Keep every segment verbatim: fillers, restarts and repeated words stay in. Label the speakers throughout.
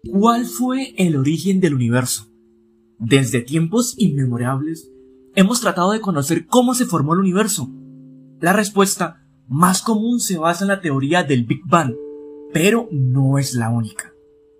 Speaker 1: ¿Cuál fue el origen del universo? Desde tiempos inmemorables, hemos tratado de conocer cómo se formó el universo. La respuesta más común se basa en la teoría del Big Bang, pero no es la única.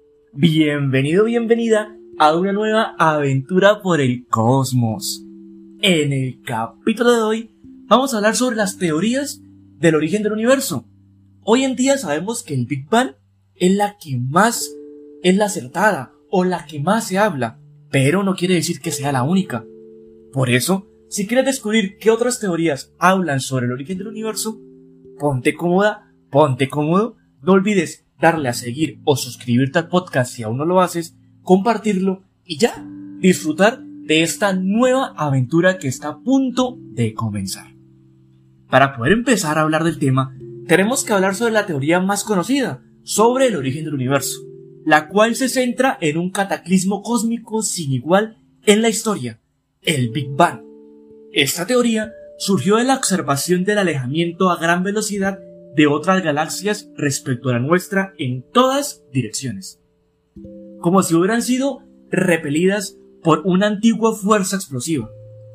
Speaker 1: Bienvenido, bienvenida a una nueva aventura por el cosmos. En el capítulo de hoy vamos a hablar sobre las teorías del origen del universo. Hoy en día sabemos que el Big Bang es la que más es la acertada o la que más se habla, pero no quiere decir que sea la única. Por eso, si quieres descubrir qué otras teorías hablan sobre el origen del universo, ponte cómoda, ponte cómodo, no olvides darle a seguir o suscribirte al podcast si aún no lo haces, compartirlo y ya, disfrutar de esta nueva aventura que está a punto de comenzar. Para poder empezar a hablar del tema, tenemos que hablar sobre la teoría más conocida sobre el origen del universo, la cual se centra en un cataclismo cósmico sin igual en la historia, el Big Bang. Esta teoría surgió de la observación del alejamiento a gran velocidad de otras galaxias respecto a la nuestra en todas direcciones, como si hubieran sido repelidas por una antigua fuerza explosiva.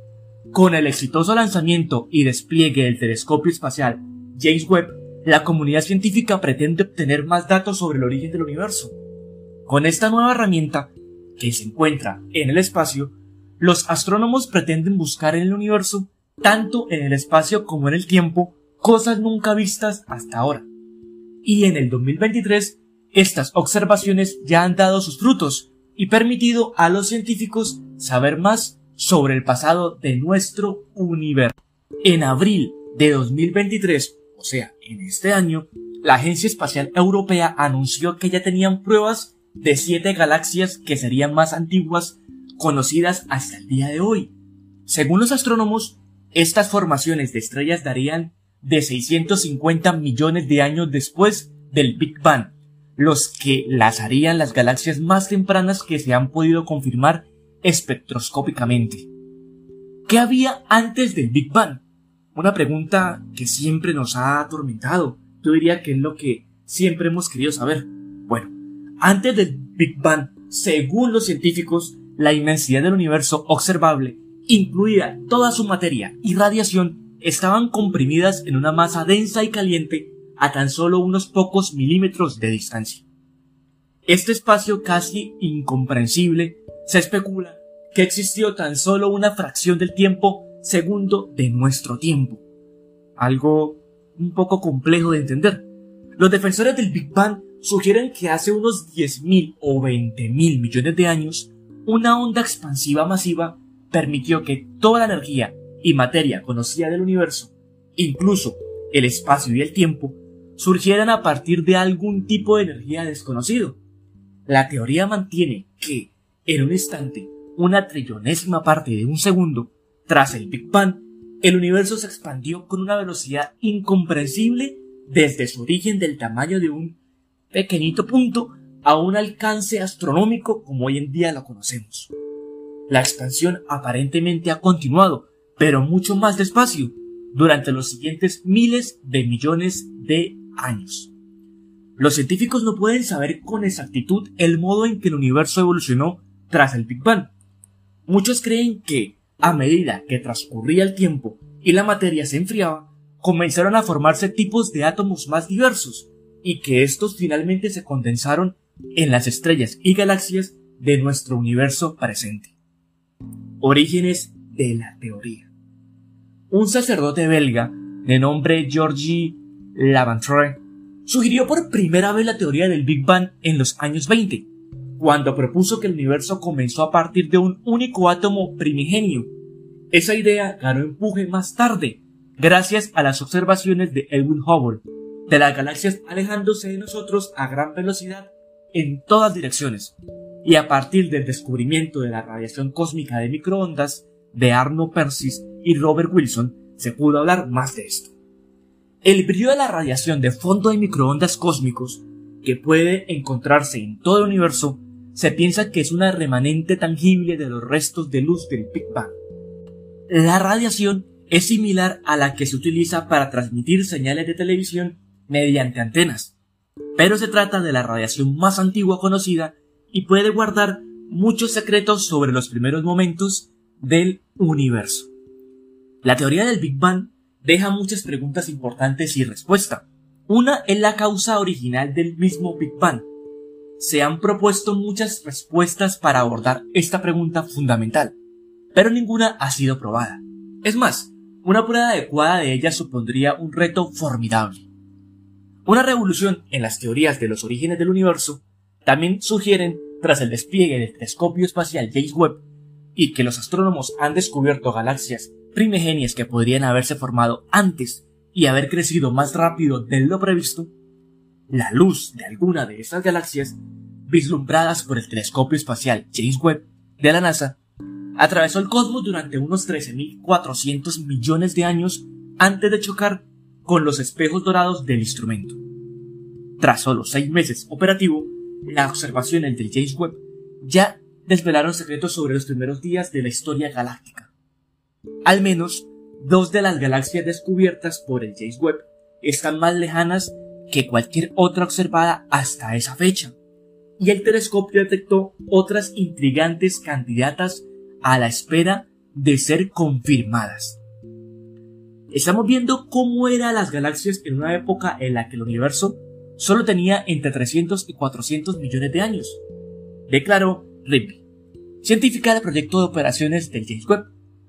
Speaker 1: Con el exitoso lanzamiento y despliegue del telescopio espacial James Webb, la comunidad científica pretende obtener más datos sobre el origen del universo. Con esta nueva herramienta, que se encuentra en el espacio, los astrónomos pretenden buscar en el universo, tanto en el espacio como en el tiempo, cosas nunca vistas hasta ahora. Y en el dos mil veintitrés, estas observaciones ya han dado sus frutos y permitido a los científicos saber más sobre el pasado de nuestro universo. En abril de dos mil veintitrés, o sea, en este año, la Agencia Espacial Europea anunció que ya tenían pruebas de siete galaxias que serían más antiguas conocidas hasta el día de hoy. Según los astrónomos, estas formaciones de estrellas darían de seiscientos cincuenta millones de años después del Big Bang, los que las harían las galaxias más tempranas que se han podido confirmar espectroscópicamente. ¿Qué había antes del Big Bang? Una pregunta que siempre nos ha atormentado. Yo diría que es lo que siempre hemos querido saber. Bueno, antes del Big Bang, según los científicos, la inmensidad del universo observable, incluida toda su materia y radiación, estaban comprimidas en una masa densa y caliente a tan solo unos pocos milímetros de distancia. Este espacio casi incomprensible, se especula que existió tan solo una fracción del tiempo segundo de nuestro tiempo. Algo un poco complejo de entender. Los defensores del Big Bang sugieren que hace unos diez mil o veinte mil millones de años, una onda expansiva masiva permitió que toda la energía y materia conocida del universo, incluso el espacio y el tiempo, surgieran a partir de algún tipo de energía desconocido. La teoría mantiene que, en un instante, una trillonésima parte de un segundo, tras el Big Bang, el universo se expandió con una velocidad incomprensible desde su origen del tamaño de un pequeñito punto a un alcance astronómico como hoy en día lo conocemos. La expansión aparentemente ha continuado, pero mucho más despacio, durante los siguientes miles de millones de años. Los científicos no pueden saber con exactitud el modo en que el universo evolucionó tras el Big Bang. Muchos creen que, a medida que transcurría el tiempo y la materia se enfriaba, comenzaron a formarse tipos de átomos más diversos, y que estos finalmente se condensaron en las estrellas y galaxias de nuestro universo presente. Orígenes de la teoría. Un sacerdote belga de nombre Georges Laventrie sugirió por primera vez la teoría del Big Bang en los años veinte, cuando propuso que el universo comenzó a partir de un único átomo primigenio. Esa idea ganó empuje más tarde, gracias a las observaciones de Edwin Hubble, de las galaxias alejándose de nosotros a gran velocidad en todas direcciones, y a partir del descubrimiento de la radiación cósmica de microondas de Arno Persis y Robert Wilson, se pudo hablar más de esto. El brillo de la radiación de fondo de microondas cósmicos, que puede encontrarse en todo el universo, se piensa que es una remanente tangible de los restos de luz del Big Bang. La radiación es similar a la que se utiliza para transmitir señales de televisión mediante antenas, pero se trata de la radiación más antigua conocida y puede guardar muchos secretos sobre los primeros momentos del universo. La teoría del Big Bang deja muchas preguntas importantes sin respuesta. Una es la causa original del mismo Big Bang. Se han propuesto muchas respuestas para abordar esta pregunta fundamental, pero ninguna ha sido probada. Es más, una prueba adecuada de ellas supondría un reto formidable. Una revolución en las teorías de los orígenes del universo también sugieren, tras el despliegue del telescopio espacial James Webb, y que los astrónomos han descubierto galaxias primigenias que podrían haberse formado antes y haber crecido más rápido de lo previsto, la luz de alguna de estas galaxias, vislumbradas por el telescopio espacial James Webb de la NASA, atravesó el cosmos durante unos trece mil cuatrocientos millones de años antes de chocar con los espejos dorados del instrumento. Tras solo seis meses operativo, las observaciones del James Webb ya desvelaron secretos sobre los primeros días de la historia galáctica. Al menos dos de las galaxias descubiertas por el James Webb están más lejanas que cualquier otra observada hasta esa fecha, y el telescopio detectó otras intrigantes candidatas a la espera de ser confirmadas. Estamos viendo cómo eran las galaxias en una época en la que el universo solo tenía entre trescientos y cuatrocientos millones de años, declaró Ripley, científica del proyecto de operaciones del James Webb,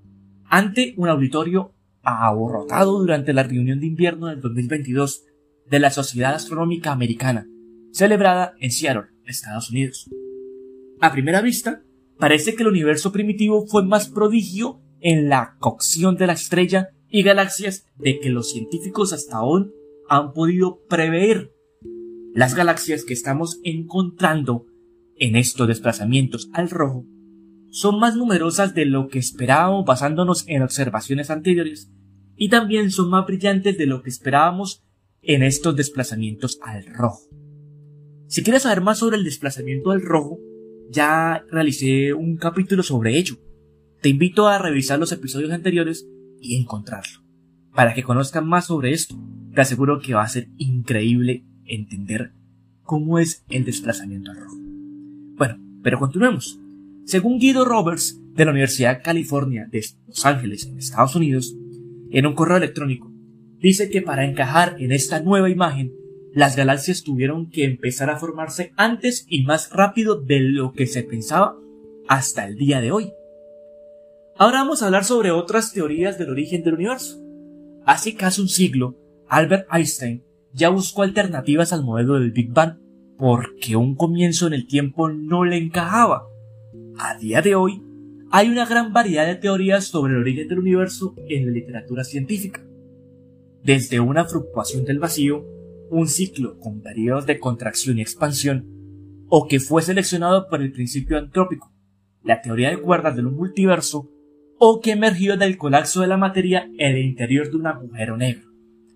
Speaker 1: ante un auditorio abarrotado durante la reunión de invierno del dos mil veintidós de la Sociedad Astronómica Americana, celebrada en Seattle, Estados Unidos. A primera vista, parece que el universo primitivo fue más prodigio en la cocción de la estrella y galaxias de que los científicos hasta aún han podido prever. Las galaxias que estamos encontrando en estos desplazamientos al rojo son más numerosas de lo que esperábamos basándonos en observaciones anteriores, y también son más brillantes de lo que esperábamos en estos desplazamientos al rojo. Si quieres saber más sobre el desplazamiento al rojo, ya realicé un capítulo sobre ello. Te invito a revisar los episodios anteriores y encontrarlo, para que conozcan más sobre esto. Te aseguro que va a ser increíble entender cómo es el desplazamiento al rojo. Bueno, pero continuemos. Según Guido Roberts, de la Universidad de California de Los Ángeles, en Estados Unidos, en un correo electrónico, dice que para encajar en esta nueva imagen, las galaxias tuvieron que empezar a formarse antes y más rápido de lo que se pensaba hasta el día de hoy. Ahora vamos a hablar sobre otras teorías del origen del universo. Hace casi un siglo, Albert Einstein ya buscó alternativas al modelo del Big Bang porque un comienzo en el tiempo no le encajaba. A día de hoy, hay una gran variedad de teorías sobre el origen del universo en la literatura científica. Desde una fluctuación del vacío, un ciclo con periodos de contracción y expansión, o que fue seleccionado por el principio antrópico, la teoría de cuerdas de un multiverso, o que emergió del colapso de la materia en el interior de un agujero negro.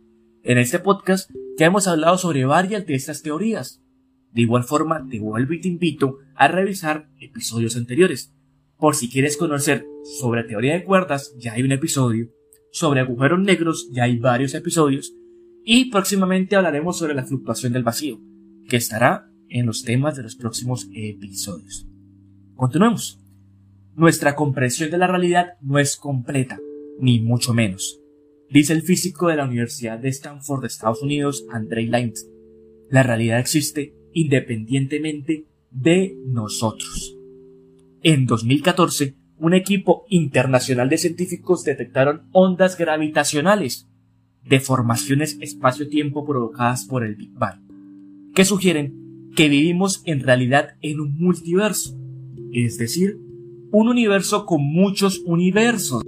Speaker 1: En este podcast ya hemos hablado sobre varias de estas teorías. De igual forma, te vuelvo y te invito a revisar episodios anteriores. Por si quieres conocer sobre teoría de cuerdas, ya hay un episodio. Sobre agujeros negros, ya hay varios episodios. Y próximamente hablaremos sobre la fluctuación del vacío, que estará en los temas de los próximos episodios. Continuemos. Nuestra comprensión de la realidad no es completa, ni mucho menos, dice el físico de la Universidad de Stanford de Estados Unidos, Andrei Linde. La realidad existe independientemente de nosotros. En dos mil catorce, un equipo internacional de científicos detectaron ondas gravitacionales, deformaciones espacio-tiempo provocadas por el Big Bang, que sugieren que vivimos en realidad en un multiverso, es decir, un universo con muchos universos.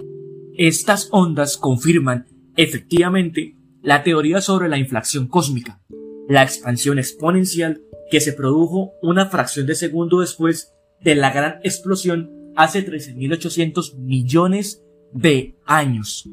Speaker 1: Estas ondas confirman, efectivamente, la teoría sobre la inflación cósmica, la expansión exponencial que se produjo una fracción de segundo después de la gran explosión hace trece mil ochocientos millones de años.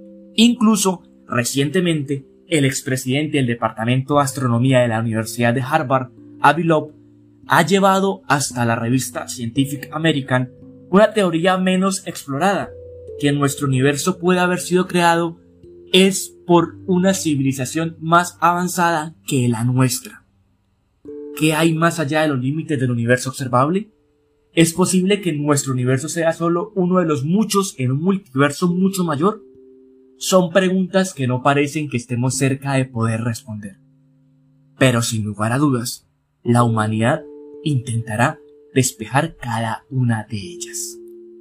Speaker 1: Incluso, recientemente, el expresidente del Departamento de Astronomía de la Universidad de Harvard, Avi Loeb, ha llevado hasta la revista Scientific American una teoría menos explorada, que nuestro universo puede haber sido creado es por una civilización más avanzada que la nuestra. ¿Qué hay más allá de los límites del universo observable? ¿Es posible que nuestro universo sea solo uno de los muchos en un multiverso mucho mayor? Son preguntas que no parecen que estemos cerca de poder responder. Pero sin lugar a dudas, la humanidad intentará despejar cada una de ellas.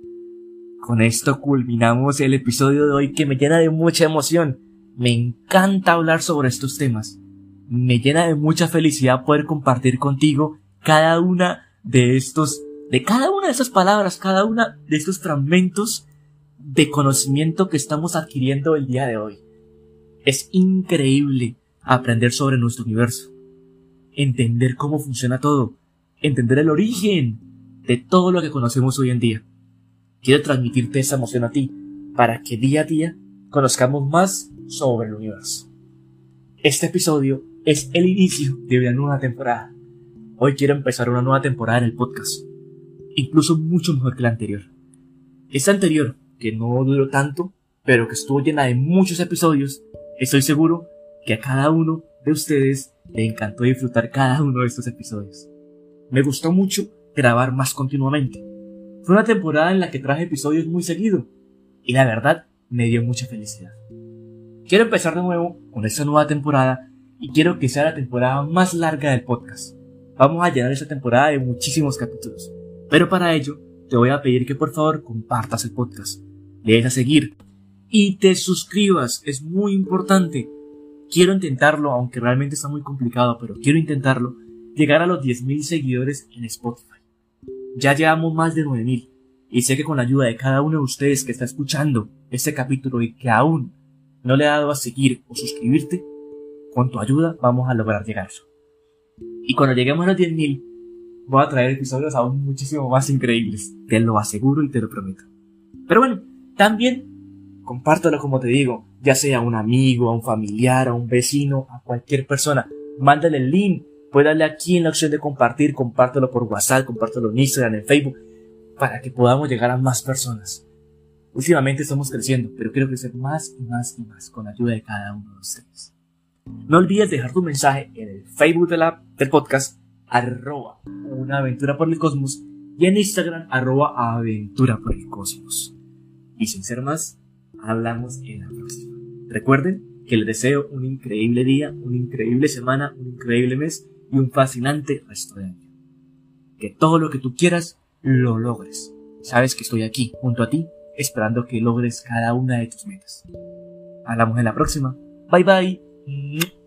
Speaker 1: Con esto culminamos el episodio de hoy, que me llena de mucha emoción. Me encanta hablar sobre estos temas. Me llena de mucha felicidad poder compartir contigo cada una de estos, de cada una de estas palabras, cada una de estos fragmentos de conocimiento que estamos adquiriendo el día de hoy. Es increíble aprender sobre nuestro universo, entender cómo funciona todo, entender el origen de todo lo que conocemos hoy en día. Quiero transmitirte esa emoción a ti, para que día a día conozcamos más sobre el universo. Este episodio es el inicio de una nueva temporada. Hoy quiero empezar una nueva temporada en el podcast, incluso mucho mejor que la anterior. Esta anterior, que no duró tanto, pero que estuvo llena de muchos episodios, estoy seguro que a cada uno de ustedes le encantó disfrutar cada uno de estos episodios. Me gustó mucho grabar más continuamente. Fue una temporada en la que traje episodios muy seguido, y la verdad me dio mucha felicidad. Quiero empezar de nuevo con esta nueva temporada, y quiero que sea la temporada más larga del podcast. Vamos a llenar esta temporada de muchísimos capítulos, pero para ello te voy a pedir que por favor compartas el podcast, le des a seguir y te suscribas. Es muy importante. Quiero intentarlo, aunque realmente está muy complicado, pero quiero intentarlo, llegar a los diez mil seguidores en Spotify. Ya llevamos más de nueve mil, y sé que con la ayuda de cada uno de ustedes que está escuchando este capítulo y que aún no le ha dado a seguir o suscribirte, con tu ayuda vamos a lograr llegar a eso. Y cuando lleguemos a los diez mil, voy a traer episodios aún muchísimo más increíbles, te lo aseguro y te lo prometo. Pero bueno, también compártelo, como te digo, ya sea a un amigo, a un familiar, a un vecino, a cualquier persona. Mándale el link, puedes darle aquí en la opción de compartir, compártelo por WhatsApp, compártelo en Instagram, en Facebook, para que podamos llegar a más personas. Últimamente estamos creciendo, pero quiero crecer más y más y más con la ayuda de cada uno de ustedes. No olvides dejar tu mensaje en el Facebook de la, del podcast, arroba una aventura por el cosmos, y en Instagram, arroba aventura por el cosmos. Y sin ser más, hablamos en la próxima. Recuerden que les deseo un increíble día, una increíble semana, un increíble mes y un fascinante resto de año. Que todo lo que tú quieras, lo logres. Sabes que estoy aquí, junto a ti, esperando que logres cada una de tus metas. Hablamos en la próxima. Bye bye.